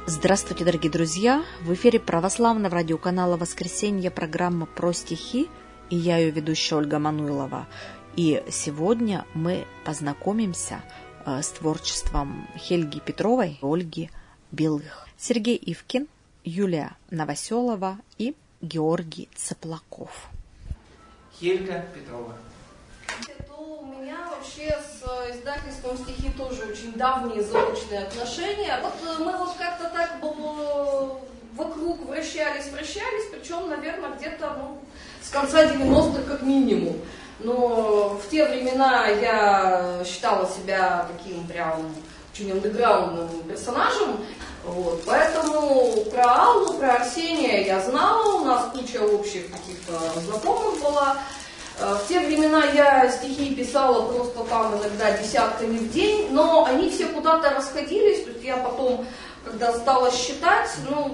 Здравствуйте, дорогие друзья! В эфире православного радиоканала «Воскресенье» программа «Про стихи», и я ее ведущая Ольга Мануйлова. И сегодня мы познакомимся с творчеством Хельги Петровой и Ольги Белых. Сергей Ивкин, Юлия Новоселова и Георгий Цыплаков. Хельга Петрова. У меня вообще с издательством стихи тоже очень давние заочные отношения. Вот мы вот как-то так вокруг вращались, причем, наверное, где-то с конца 90-х как минимум. Но в те времена я считала себя таким прям очень андеграундным персонажем. Вот. Поэтому про Аллу, про Арсения я знала, у нас куча общих каких-то знакомых была. В те времена я стихи писала просто там иногда десятками в день, но они все куда-то расходились, то есть я потом, когда стала считать,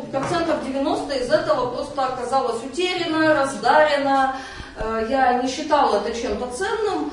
90% из этого просто оказалось утеряно, раздарено. Я не считала это чем-то ценным,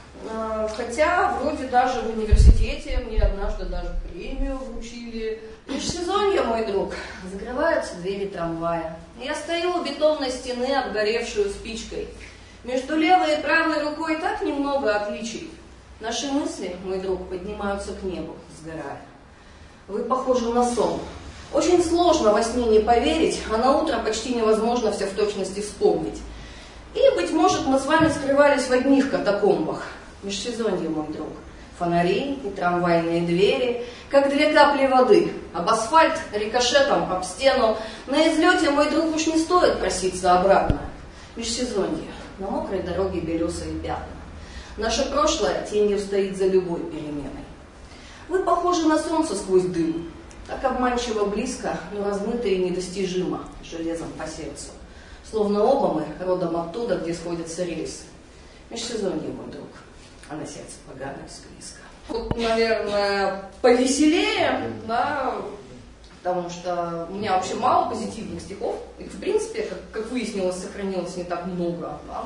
хотя вроде даже в университете мне однажды даже премию вручили. Межсезонье, мой друг, закрываются двери трамвая. Я стою у бетонной стены, обгоревшую спичкой. Между левой и правой рукой так немного отличий. Наши мысли, мой друг, поднимаются к небу, сгорая. Вы похожи на сон. Очень сложно во сне не поверить, а на утро почти невозможно все в точности вспомнить. И, быть может, мы с вами скрывались в одних катакомбах. Межсезонье, мой друг. Фонари и трамвайные двери, как две капли воды. Об асфальт, рикошетом, об стену. На излете, мой друг, уж не стоит проситься обратно. Межсезонье. На мокрой дороге белесые пятна. Наше прошлое тенью стоит за любой переменой. Вы похожи на солнце сквозь дым. Так обманчиво близко, но размыто и недостижимо, железом по сердцу. Словно оба мы родом оттуда, где сходятся рельсы. Межсезонье, мой друг, а на сердце поганая склизка. Тут, наверное, повеселее, да, потому что у меня вообще мало позитивных стихов. Их, в принципе, как выяснилось, сохранилось не так много. Да,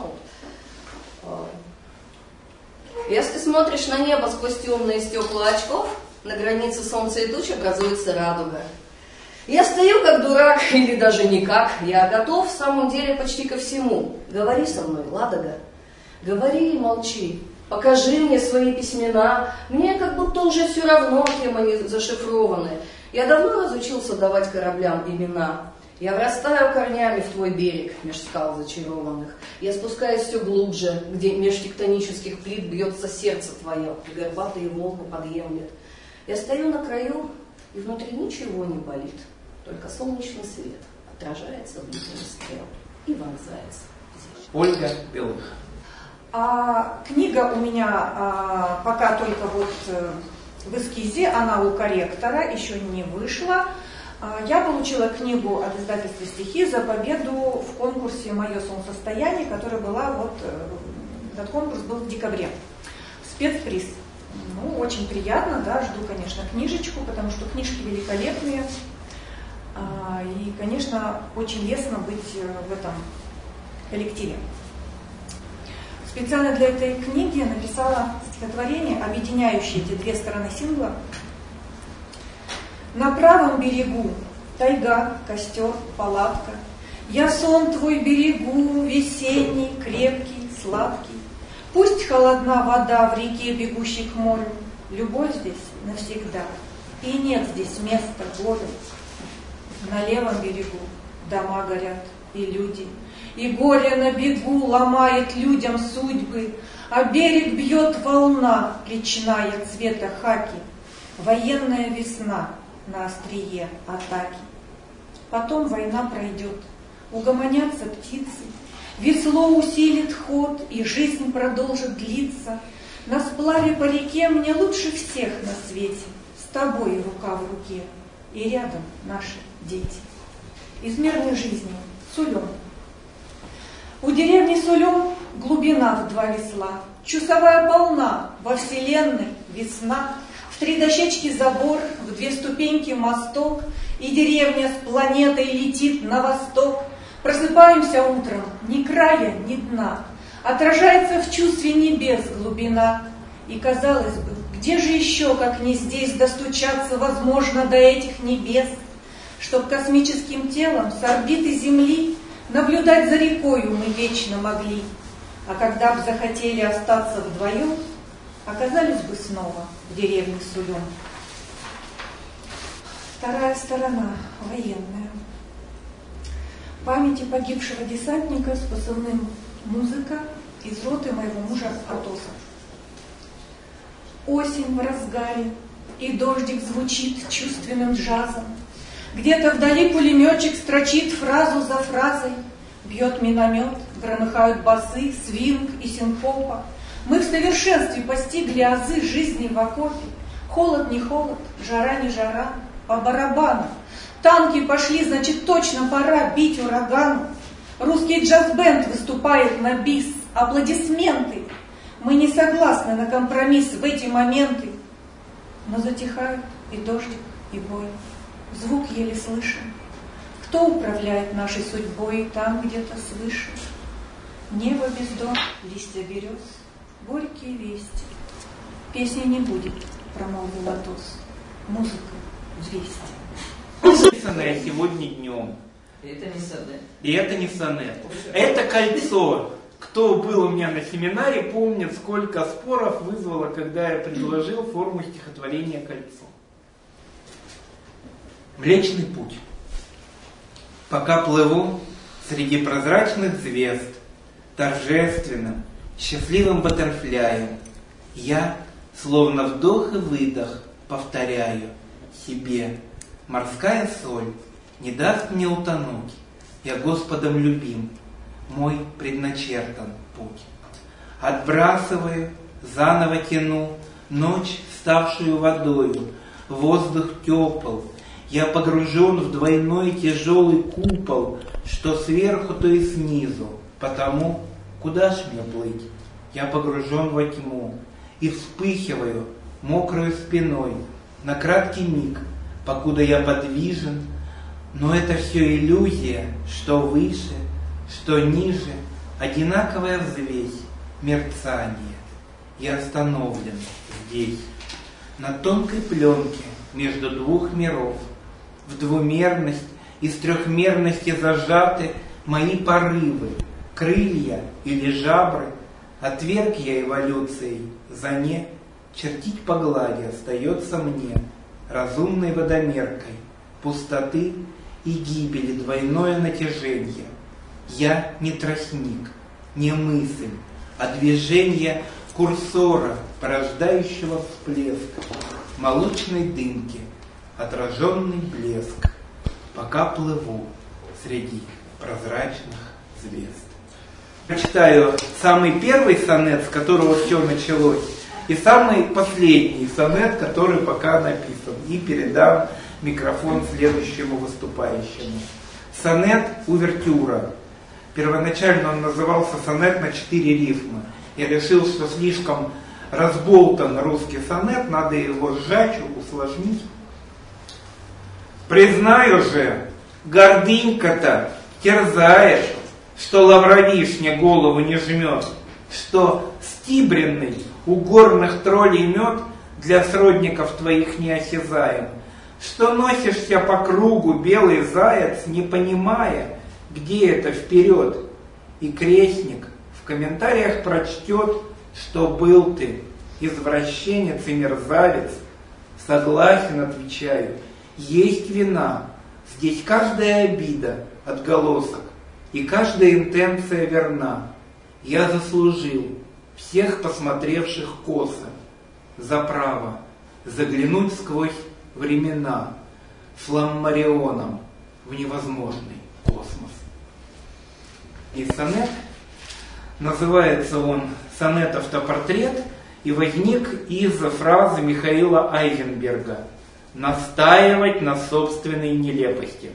Если ты смотришь на небо сквозь темные стекла очков, на границе солнца и туч образуется радуга. Я стою как дурак, или даже никак. Я готов в самом деле почти ко всему. Говори со мной, Ладога. Говори и молчи. Покажи мне свои письмена. Мне как будто уже все равно, кем они зашифрованы. Я давно разучился давать кораблям имена. Я врастаю корнями в твой берег, меж скал зачарованных. Я спускаюсь все глубже, где меж тектонических плит бьется сердце твое, и горбатые волны подъемлет. Я стою на краю, и внутри ничего не болит. Только солнечный свет отражается в линии стрел и вонзается здесь. Ольга Белых. Книга у меня пока только в эскизе, она у корректора, еще не вышла. Я получила книгу от издательства «Стихи» за победу в конкурсе «Мое солнцестояние», которая была, этот конкурс был в декабре. Спецприз. Очень приятно, да, жду, конечно, книжечку, потому что книжки великолепные. И, конечно, очень лестно быть в этом коллективе. Специально для этой книги я написала стихотворение, объединяющее эти две стороны сингла. На правом берегу тайга, костер, палатка. Я сон твой берегу, весенний, крепкий, сладкий. Пусть холодна вода в реке, бегущей к морю. Любовь здесь навсегда, и нет здесь места горю. На левом берегу дома горят и люди. И горе на бегу ломает людям судьбы, а берег бьет волна речная цвета хаки. Военная весна на острие атаки. Потом война пройдет, угомонятся птицы, весло усилит ход, и жизнь продолжит длиться. На сплаве по реке мне лучше всех на свете, с тобой рука в руке, и рядом наши дети. Из мирной жизни Сулем. У деревни Сулем глубина в 2 весла, часовая полна, во вселенной весна. В 3 дощечки забор, в 2 ступеньки мосток, и деревня с планетой летит на восток. Просыпаемся утром, ни края, ни дна, отражается в чувстве небес глубина. И, казалось бы, где же еще, как не здесь, достучаться возможно до этих небес? чтоб космическим телом с орбиты Земли наблюдать за рекою мы вечно могли. А когда б захотели остаться вдвоем, оказались бы снова в деревне Сулем. Вторая сторона, военная. Памяти погибшего десантника с позывным «Музыка» из роты моего мужа Атоса. Осень в разгаре, и дождик звучит чувственным джазом. Где-то вдали пулеметчик строчит фразу за фразой. Бьет миномет, громыхают басы, свинг и синкопа. Мы в совершенстве постигли азы жизни в окопе. Холод не холод, жара не жара, по барабану. Танки пошли, значит, точно пора бить урагану. Русский джаз-бенд выступает на бис. Аплодисменты. Мы не согласны на компромисс в эти моменты. Но затихают и дождик, и бой. Звук еле слышен. Кто управляет нашей судьбой там где-то свыше? Небо бездон, листья берез, горькие вести. Песни не будет, промолвил Атос. Музыка, вести. Написанное сегодня днем. Это не сонет. И это не сонет. Это кольцо. Кто был у меня на семинаре, помнит, сколько споров вызвало, когда я предложил форму стихотворения «Кольцо». Млечный путь. Пока плыву среди прозрачных звезд, торжественным, счастливым баттерфляем, я, словно вдох и выдох, повторяю себе: морская соль не даст мне утонуть, я Господом любим, мой предначертан путь. Отбрасываю, заново тяну ночь, ставшую водою, воздух тепл, я погружен в двойной тяжелый купол, что сверху, то и снизу, потому куда ж мне плыть? Я погружен во тьму и вспыхиваю мокрою спиной на краткий миг, покуда я подвижен, но это все иллюзия, что выше, что ниже, одинаковая взвесь, мерцание. Я остановлен здесь, на тонкой пленке между двух миров. В двумерность и с трехмерности зажаты мои порывы, крылья или жабры. Отверг я эволюцией, за не чертить по глади остается мне, разумной водомеркой, пустоты и гибели двойное натяжение. Я не тростник, не мысль, а движение курсора, порождающего всплеск молочной дымки, отраженный блеск, пока плыву среди прозрачных звезд. Прочитаю самый первый сонет, с которого все началось, и самый последний сонет, который пока написан, и передам микрофон следующему выступающему. Сонет «Увертюра». Первоначально он назывался сонет на 4 рифмы. Я решил, что слишком разболтан русский сонет, надо его сжать, усложнить. Признаю же, гордынька-то терзаешь, что лавровишня голову не жмет, что стибренный у горных троллей мед для сродников твоих неосязаем, что носишься по кругу, белый заяц, не понимая, где это вперед, и крестник в комментариях прочтет, что был ты извращенец и мерзавец. Согласен, отвечаю, есть вина, здесь каждая обида отголосок, и каждая интенция верна. Я заслужил всех посмотревших косо за право заглянуть сквозь времена фламмарионом в невозможный космос. И сонет, называется он сонет «Автопортрет», и возник из фразы Михаила Айзенберга «настаивать на собственной нелепости».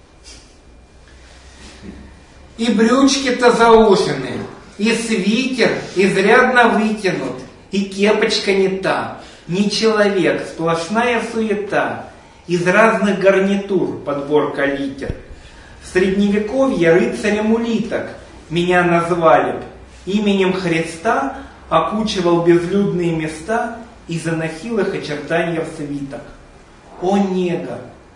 И брючки-то заушены, и свитер изрядно вытянут, и кепочка не та, не человек, сплошная суета, из разных гарнитур подборка литер. В средневековье рыцарем улиток меня назвали б, именем Христа окучивал безлюдные места и заносил их очертания в свиток. О нега,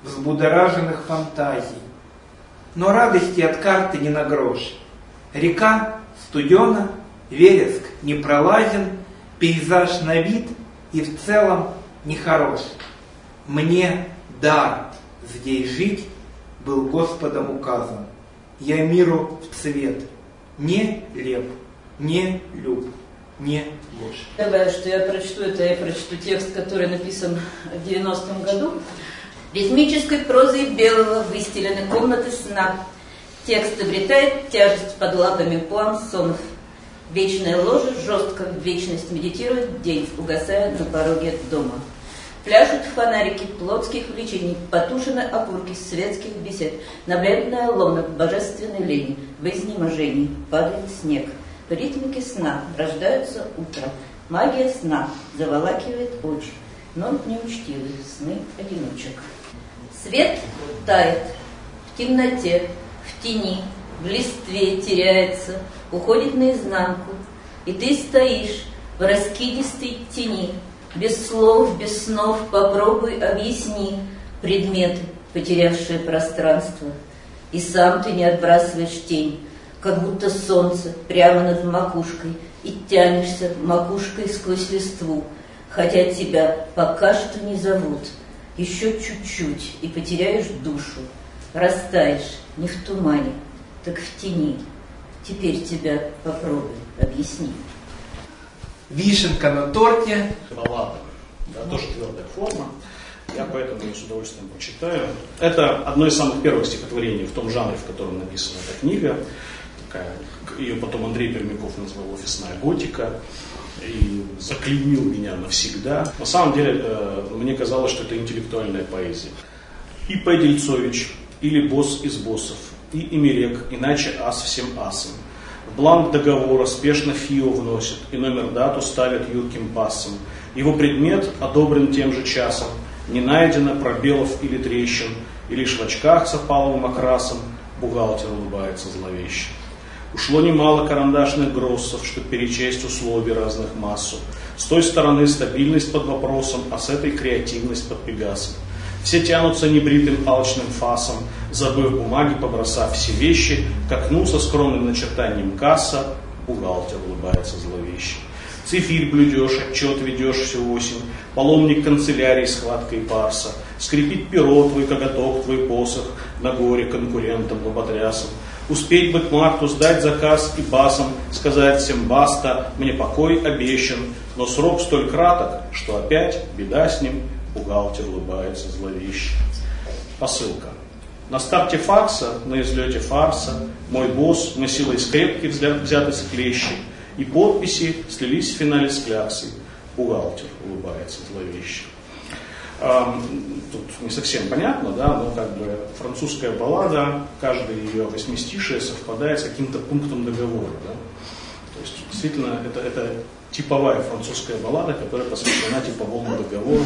взбудораженных фантазий. Но радости от карты не на грош. Река студена, вереск не пролазен, пейзаж на вид и в целом нехорош. Мне дар здесь жить был Господом указан. Я миру в цвет не леп, не люб, не ложь. Добавлю, что я прочту текст, который написан в 90-м году. Ритмической прозой белого выстелены комнаты сна. Текст обретает тяжесть под лапами пуансонов. Вечная ложа жестко в вечность медитирует день, угасая на пороге дома. Пляшут фонарики плотских влечений, потушены окурки светских бесед. На бледная лона божественной лени в изнеможении падает снег. В ритмике сна рождаются утро. Магия сна заволакивает очи, но неучтивые сны одиночек. Свет тает в темноте, в тени, в листве теряется, уходит наизнанку, и ты стоишь в раскидистой тени. Без слов, без снов попробуй объясни предметы, потерявшие пространство. И сам ты не отбрасываешь тень, как будто солнце прямо над макушкой, и тянешься макушкой сквозь листву, хотя тебя пока что не зовут. Еще чуть-чуть, и потеряешь душу, растаешь не в тумане, так в тени. Теперь тебя попробуй объясни. Вишенка на торте. Баллада, да, тоже твердая форма. Я поэтому ее с удовольствием прочитаю. Это одно из самых первых стихотворений в том жанре, в котором написана эта книга. Ее потом Андрей Пермяков назвал «Офисная готика» и заклеймил меня навсегда. На самом деле, мне казалось, что это интеллектуальная поэзия. И П. Дельцович, или босс из боссов, и Эмерек, иначе ас всем асом. В бланк договора спешно ФИО вносит, и номер-дату ставят юрким пассом. Его предмет одобрен тем же часом, не найдено пробелов или трещин, и лишь в очках с опаловым окрасом бухгалтер улыбается зловеще. Ушло немало карандашных гроссов, чтобы перечесть условий разных массу. С той стороны стабильность под вопросом, а с этой креативность под пегасом. Все тянутся небритым алчным фасом, забыв бумаги, побросав все вещи, к окну со скромным начертанием касса, бухгалтер улыбается зловеще. Цифирь блюдешь, отчет ведешь всю осень, паломник канцелярии схваткой парса, скрипит перо твой коготок, твой посох, на горе конкурентам лоботрясам. Успеть бы к марту сдать заказ и басом сказать всем баста, мне покой обещан, но срок столь краток, что опять беда с ним, бухгалтер улыбается зловеще. Посылка. На старте факса, на излете фарса, мой босс, мы силой скрепки взяты с клещи, и подписи слились в финале с кляксой. Бухгалтер улыбается зловеще. Тут не совсем понятно, да, но как бы французская баллада, каждое ее восьмистишие совпадает с каким-то пунктом договора. Да? То есть действительно это типовая французская баллада, которая посвящена типовому договору.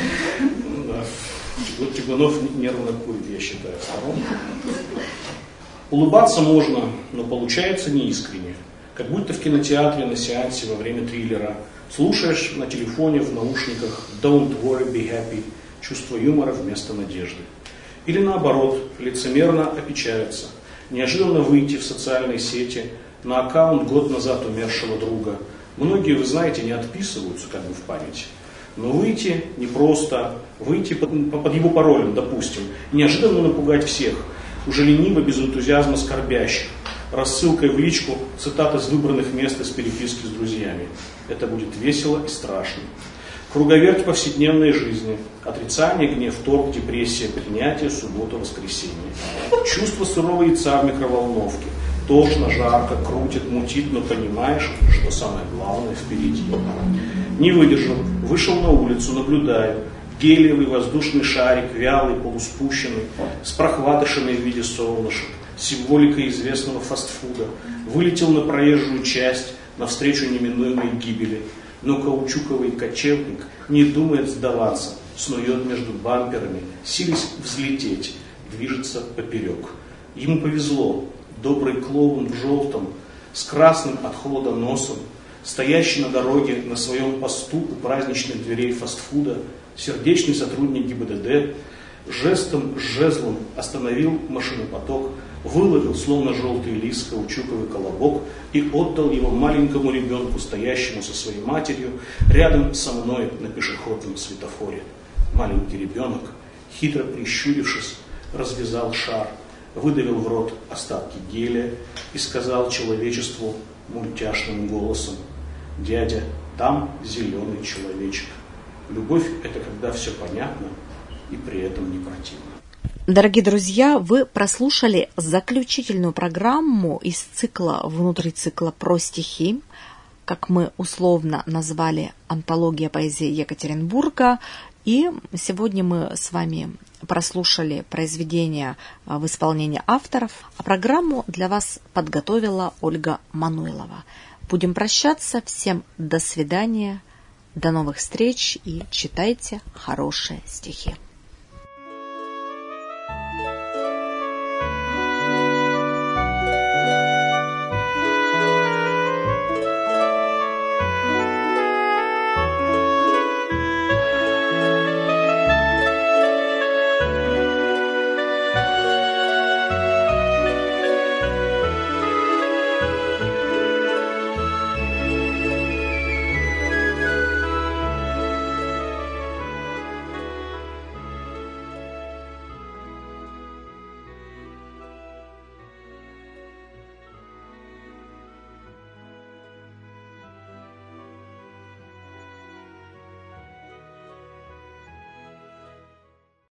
Чугунов нервно курит, я считаю, сторонку. Улыбаться можно, но получается неискренне. Как будто в кинотеатре на сеансе во время триллера слушаешь на телефоне в наушниках «Don't worry, be happy» чувство юмора вместо надежды. Или наоборот, лицемерно опечалиться, неожиданно выйти в социальной сети на аккаунт год назад умершего друга. Многие, вы знаете, не отписываются как бы в памяти. Но выйти непросто, выйти под его паролем, допустим, неожиданно напугать всех, уже лениво, без энтузиазма скорбящих, рассылкой в личку цитат из выбранных мест из переписки с друзьями. Это будет весело и страшно. Круговерть повседневной жизни, отрицание, гнев, торг, депрессия, принятие, суббота, воскресенье. Чувство сырого яйца в микроволновке. Тошно, жарко, крутит, мутит, но понимаешь, что самое главное впереди. Не выдержал, вышел на улицу, наблюдаю. Гелиевый воздушный шарик, вялый, полуспущенный, с прохватышами в виде солнышек, символикой известного фастфуда, вылетел на проезжую часть навстречу неминуемой гибели. Но каучуковый кочевник не думает сдаваться, снует между бамперами, силясь взлететь, движется поперек. Ему повезло, добрый клоун в желтом, с красным от холода носом, стоящий на дороге на своем посту у праздничных дверей фастфуда, сердечный сотрудник ГИБДД, жестом, жезлом остановил машинопоток, выловил, словно желтый лист, каучуковый колобок и отдал его маленькому ребенку, стоящему со своей матерью рядом со мной на пешеходном светофоре. Маленький ребенок, хитро прищурившись, развязал шар, выдавил в рот остатки геля и сказал человечеству мультяшным голосом: «Дядя, там зеленый человечек. Любовь – это когда все понятно и при этом не противно». Дорогие друзья, вы прослушали заключительную программу из цикла, внутри цикла «Про стихи», как мы условно назвали «Антология поэзии Екатеринбурга». И сегодня мы с вами прослушали произведения в исполнении авторов, а программу для вас подготовила Ольга Мануйлова. Будем прощаться. Всем до свидания, до новых встреч и читайте хорошие стихи.